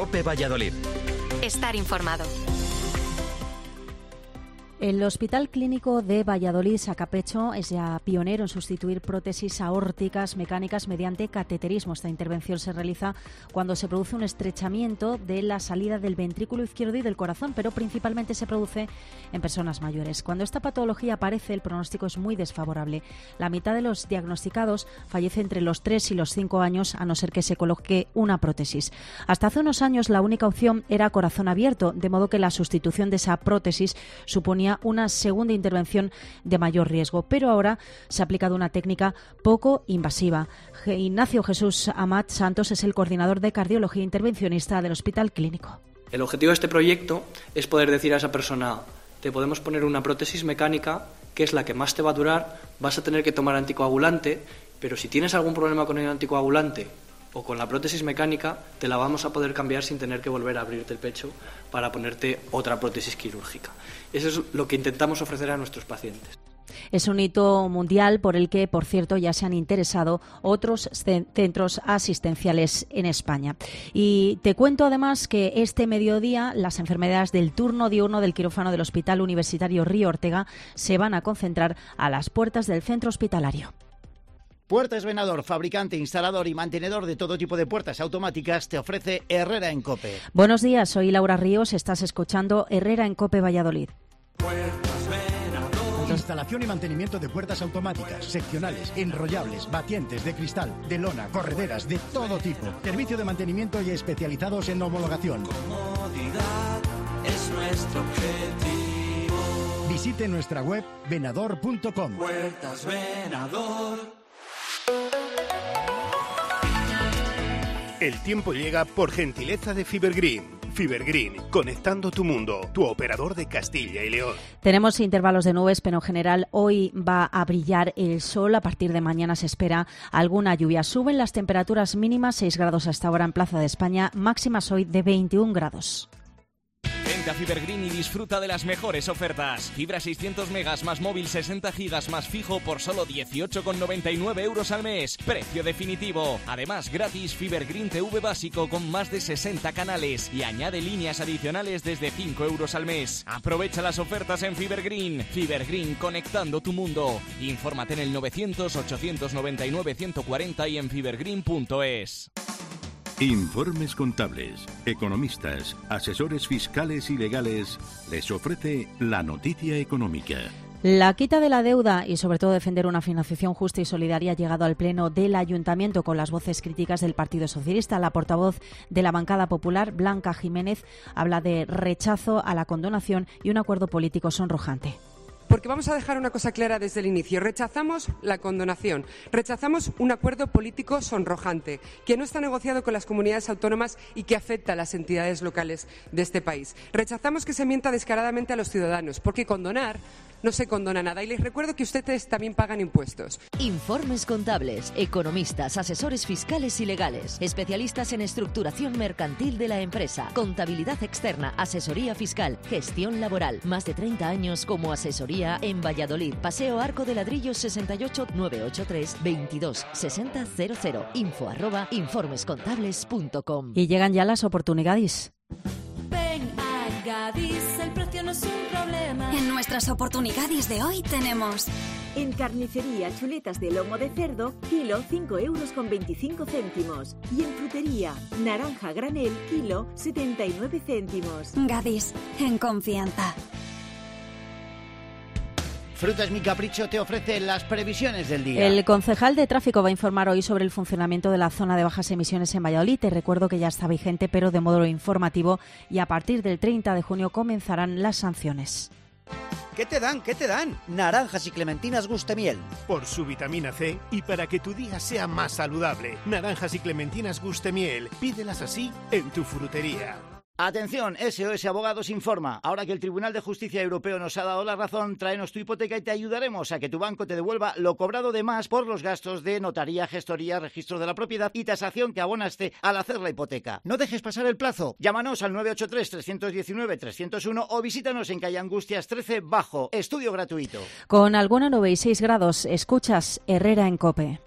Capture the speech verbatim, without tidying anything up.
COPE Valladolid. Estar informado. El Hospital Clínico de Valladolid, Sacapecho, es ya pionero en sustituir prótesis aórticas mecánicas mediante cateterismo. Esta intervención se realiza cuando se produce un estrechamiento de la salida del ventrículo izquierdo y del corazón, pero principalmente se produce en personas mayores. Cuando esta patología aparece, el pronóstico es muy desfavorable. La mitad de los diagnosticados fallece entre los tres y los cinco años, a no ser que se coloque una prótesis. Hasta hace unos años, la única opción era corazón abierto, de modo que la sustitución de esa prótesis suponía una segunda intervención de mayor riesgo, pero ahora se ha aplicado una técnica poco invasiva. Ignacio Jesús Amat Santos es el coordinador de cardiología intervencionista del Hospital Clínico. El objetivo de este proyecto es poder decir a esa persona: te podemos poner una prótesis mecánica que es la que más te va a durar, vas a tener que tomar anticoagulante, pero si tienes algún problema con el anticoagulante o con la prótesis mecánica, te la vamos a poder cambiar sin tener que volver a abrirte el pecho para ponerte otra prótesis quirúrgica. Eso es lo que intentamos ofrecer a nuestros pacientes. Es un hito mundial por el que, por cierto, ya se han interesado otros centros asistenciales en España. Y te cuento además que este mediodía las enfermedades del turno diurno del quirófano del Hospital Universitario Río Ortega se van a concentrar a las puertas del centro hospitalario. Puertas Venador, fabricante, instalador y mantenedor de todo tipo de puertas automáticas, te ofrece Herrera en COPE. Buenos días, soy Laura Ríos, estás escuchando Herrera en COPE Valladolid. Instalación y mantenimiento de puertas automáticas, seccionales, enrollables, batientes, de cristal, de lona, correderas, de todo tipo. Servicio de mantenimiento y especializados en homologación. Comodidad es nuestro objetivo. Visite nuestra web venador punto com. Puertas Venador. El tiempo llega por gentileza de Fibergreen. Fibergreen, conectando tu mundo, tu operador de Castilla y León. Tenemos intervalos de nubes, pero en general hoy va a brillar el sol. A partir de mañana se espera alguna lluvia. Suben las temperaturas mínimas, seis grados hasta ahora en Plaza de España, máximas hoy de veintiún grados. Vente a Fibergreen y disfruta de las mejores ofertas. Fibra seiscientos megas más móvil sesenta gigas más fijo por solo dieciocho con noventa y nueve euros al mes. Precio definitivo. Además, gratis Fibergreen T V básico con más de sesenta canales y añade líneas adicionales desde cinco euros al mes. Aprovecha las ofertas en Fibergreen. Fibergreen, conectando tu mundo. Infórmate en el novecientos ochocientos noventa y nueve ciento cuarenta y en fibergreen punto es. Informes contables, economistas, asesores fiscales y legales les ofrece la noticia económica. La quita de la deuda y sobre todo defender una financiación justa y solidaria ha llegado al pleno del Ayuntamiento con las voces críticas del Partido Socialista. La portavoz de la bancada popular, Blanca Jiménez, habla de rechazo a la condonación y un acuerdo político sonrojante. Porque vamos a dejar una cosa clara desde el inicio. Rechazamos la condonación, rechazamos un acuerdo político sonrojante que no está negociado con las comunidades autónomas y que afecta a las entidades locales de este país. Rechazamos que se mienta descaradamente a los ciudadanos, porque condonar no se condona nada. Y les recuerdo que ustedes también pagan impuestos. Informes contables, economistas, asesores fiscales y legales, especialistas en estructuración mercantil de la empresa, contabilidad externa, asesoría fiscal, gestión laboral. Más de treinta años como asesoría en Valladolid. Paseo Arco de Ladrillos sesenta y ocho, novecientos ochenta y tres, veintidós sesenta cero cero. Info arroba informescontables punto com. Y llegan ya las oportunidades. Ven a Gadis, el precio no es un problema. En nuestras oportunidades de hoy tenemos... En carnicería, chuletas de lomo de cerdo, kilo cinco euros con veinticinco céntimos. Y en frutería, naranja granel, kilo setenta y nueve céntimos. Gadis, en confianza. Frutas Mi Capricho te ofrece las previsiones del día. El concejal de tráfico va a informar hoy sobre el funcionamiento de la zona de bajas emisiones en Valladolid. Te recuerdo que ya está vigente, pero de modo informativo, y a partir del treinta de junio comenzarán las sanciones. ¿Qué te dan? ¿Qué te dan? Naranjas y clementinas Gustemiel. Por su vitamina C y para que tu día sea más saludable. Naranjas y clementinas Gustemiel. Pídelas así en tu frutería. Atención, S O S Abogados informa. Ahora que el Tribunal de Justicia Europeo nos ha dado la razón, tráenos tu hipoteca y te ayudaremos a que tu banco te devuelva lo cobrado de más por los gastos de notaría, gestoría, registro de la propiedad y tasación que abonaste al hacer la hipoteca. No dejes pasar el plazo. Llámanos al nueve ocho tres, tres uno nueve, tres cero uno o visítanos en calle Angustias trece Bajo. Estudio gratuito. Con alguna nube y seis grados, escuchas Herrera en COPE.